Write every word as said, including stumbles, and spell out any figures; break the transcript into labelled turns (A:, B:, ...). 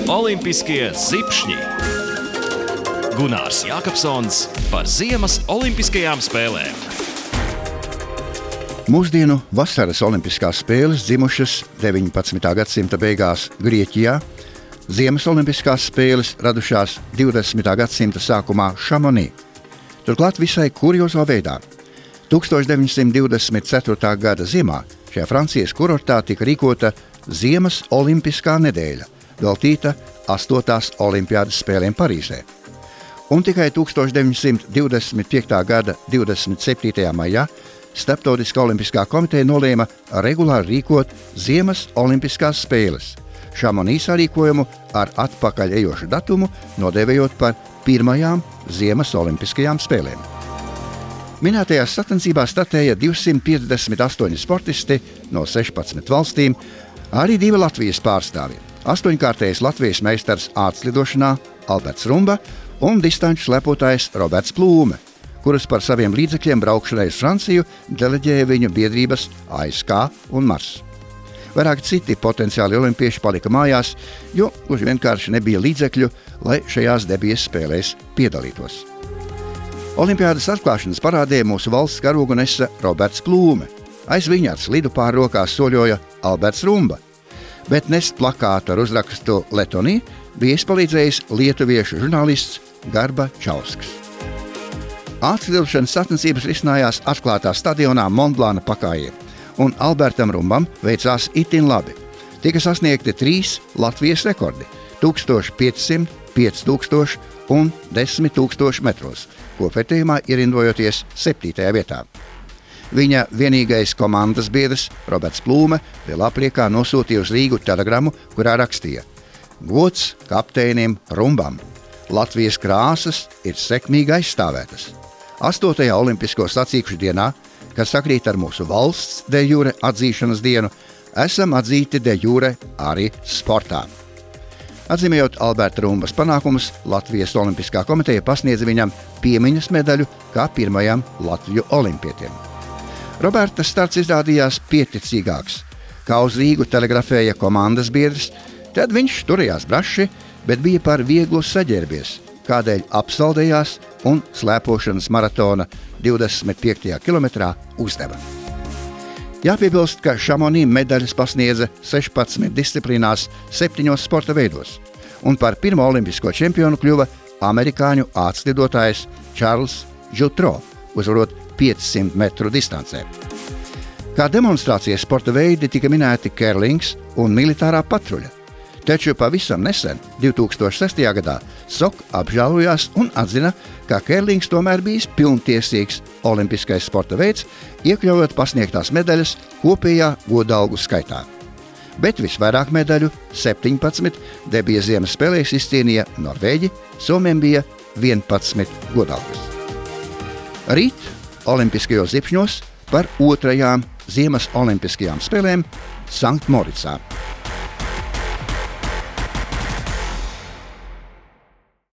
A: Olimpiskie zipšņi. Gunārs Jākapsons par ziemas olimpiskajām spēlēm.
B: Mūsdienu vasaras olimpiskās spēles dzimušas deviņpadsmitā gadsimta beigās Grieķijā, ziemas olimpiskās spēles radušās divdesmitā gadsimta sākumā Šamonī. Turklāt visai kuriozā veidā. tūkstoš deviņsimt divdesmit ceturtā gada ziemā šajā Francijas kurortā tika rīkota Ziemas olimpiskā nedēļa, veltīta astotās olimpiādas spēlēm Parīzē. Un tikai tūkstoš deviņsimt divdesmit piektā gada divdesmit septītajā maijā Starptautiskā olimpiskā komiteja nolēma regulāri rīkot Ziemas olimpiskās spēles, Šamonī sarīkojumu ar atpakaļ ejošu datumu nodēvējot par pirmajām Ziemas olimpiskajām spēlēm. Minētajās sacensībās startēja divsimt piecdesmit astoņi sportisti no sešpadsmit valstīm, arī divi Latvijas pārstāvi – astoņkārtējs Latvijas meistars ārslidošanā Alberts Rumba un distanču slepotājs Roberts Plūme, kurus par saviem līdzekļiem braukšanai uz Franciju deleģēja viņu biedrības A S K un Mars. Vairāk citi potenciāli olimpieši palika mājās, jo gluži vienkārši nebija līdzekļu, lai šajās debijas spēlēs piedalītos. Olimpiādas atklāšanas parādē mūsu valsts karogu nesa Roberts Plūme. Aiz viņa ar slidu pār rokās soļoja Alberts Rumba, bet nest plakātu ar uzrakstu Letonī bija izpalīdzējis lietuviešu žurnālists Garba Čausks. Ārslidošanas sacensības risinājās atklātā stadionā Montblāna pakājē, un Albertam Rumbam veicās itin labi. Tika sasniegti trīs Latvijas rekordi – tūkstoš piecsimt, pieci tūkstoši un desmit tūkstoši metros, kopvērtējumā ierindojoties septītajā vietā. Viņa vienīgais komandas biedrs, Roberts Plūme, lielā priekā nosūtīja uz Rīgu telegramu, kurā rakstīja: Gods kapteinim Rumbam! Latvijas krāsas ir sekmīgi aizstāvētas. Astotajā olimpisko sacīkšu dienā, kas sakrīt ar mūsu valsts de jure atzīšanas dienu, esam atzīti de jure arī sportā. Atzīmējot Alberta Rumbas panākumus, Latvijas olimpiskā komiteja pasniedza viņam piemiņas medaļu kā pirmajam Latviju olimpietiem. Roberta starts izrādījās pieticīgāks. Kā uz Rīgu telegrafēja komandas biedrs, tad viņš turējās braši, bet bija par vieglu saģērbies, kādēļ apsaldējās un slēpošanas maratona divdesmit piektajā kilometrā uzdeva. Jāpiebilst, ka Šamonī medaļas pasniedza sešpadsmit disciplīnās septiņos sporta veidos, un par pirmo olimpisko čempionu kļuva amerikāņu ārdslidotājs Čārls Žutro, uzvarot piecsimt metru distancē. Kā demonstrācijas sporta veidi tika minēti kerlings un militārā patruļa, taču pavisam nesen, divi tūkstoši sestajā gadā, S O K apžēlojās un atzina, ka kerlings tomēr bijis pilntiesīgs olimpiskais sporta veids, iekļaujot pasniegtās medaļas kopējā godalgu skaitā. Bet visvairāk medaļu, septiņpadsmit, debija ziemas spēlēs izcīnīja Norvēģi, somiem bija vienpadsmit godalgas. Rīt olimpiskajos zipšņos par otrajām ziemas olimpiskajām spēlēm Sanktmoricā.